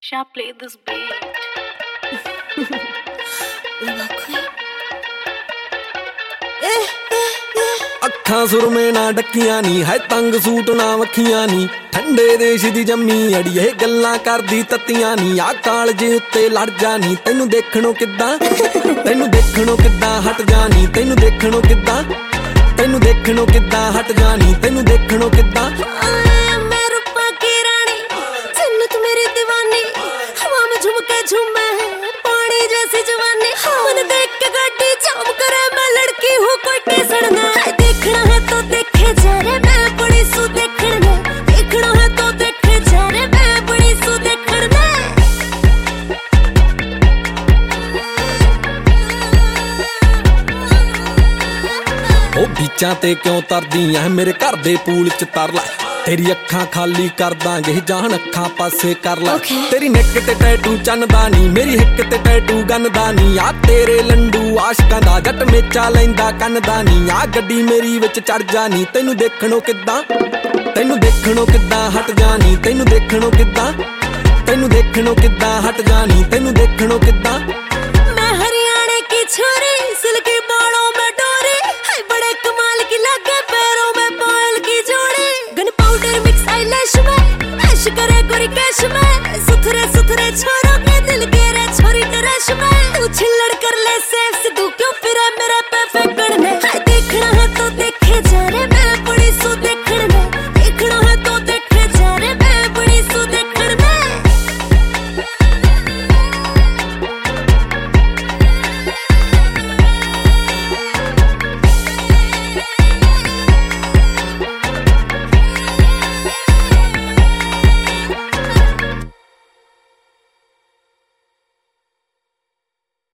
Shall play this beat. ਅੱਖਾਂ ਸੁਰਮੇ ਨਾ ਡੱਕੀਆਂ ਨੀ ਹੈ ਤੰਗ ਸੂਟ ਨਾ ਵਖੀਆਂ ਨੀ ਠੰਡੇ ਦੇਸ਼ ਦੀ ਜੰਮੀ ਅੜੀਏ ਗੱਲਾਂ ਕਰਦੀ ਤੱਤੀਆਂ ਨੀ ਆ ਕਾਲਜੇ ਉੱਤੇ ਲੜ ਜਾਨੀ ਤੈਨੂੰ ਦੇਖਣੋਂ ਕਿੱਦਾਂ ਹਟ ਜਾਨੀ ਤੈਨੂੰ ਦੇਖਣੋਂ ਕਿੱਦਾਂ ਹਟ ਜਾਨੀ ਤੈਨੂੰ ਦੇਖਣੋਂ ਕਿੱਦਾਂ मैं रूपा की रानी जन्नत मेरी दीवानी हवा में झुमके झूमे पानी जैसी जवानी मन देख के गाड़ी जाम करे मैं लड़की हूँ कोई केसड़ ना देखना है तो देखे जा रे मैं बड़ी सू देखना है तो देखे जा रे मैं बड़ी सू देखना ਉਹ ਬੀਚਾਂ ਤੇ ਕਿਉਂ ਤਰਦੀ ਐ ਮੇਰੇ ਘਰ ਦੇ ਪੂਲ ਚ ਤਰ ਲੈ ਤੇਰੀ ਅੱਖਾਂ ਖਾਲੀ ਕਰ ਦਾਂਗੇ ਜਾਨ ਅੱਖਾਂ ਪਾਸੇ ਕਰ ਲੈ ਤੇਰੀ ਨੈਕ ਤੇ ਟੈਟੂ ਚੰਨਦਾ ਨੀ ਮੇਰੀ ਹਿੱਕ ਤੇ ਟੈਟੂ ਗੰਨਦਾ ਨੀ ਆ ਤੇਰੇ ਲੰਡੂ ਆਸ਼ਕਾਂ ਦਾ ਜੱਟ ਮੇਚਾ ਲੈਂਦਾ ਕੰਨਦਾ ਨੀ ਆ ਗੱਡੀ ਮੇਰੀ ਵਿੱਚ ਚੜ ਜਾਨੀ ਤੈਨੂੰ ਦੇਖਣੋਂ ਕਿੱਦਾਂ ਹਟ ਜਾਨੀ ਤੈਨੂੰ ਦੇਖਣੋਂ ਕਿੱਦਾਂ ਹਟ ਜਾਨੀ ਤੈਨੂੰ ਦੇਖਣੋਂ ਕਿੱਦਾਂ मैं हरियाणा की छोरी सिल्की बालों में डोरी है बड़े कमाल की लगे पैरों में पायल की जोड़ी गन पाउडर मिक्स आईलैश में ऐश करे गोरी कैश में सुथरे छोरों के दिल के रे छोरी के रेश में तू छिल्लड़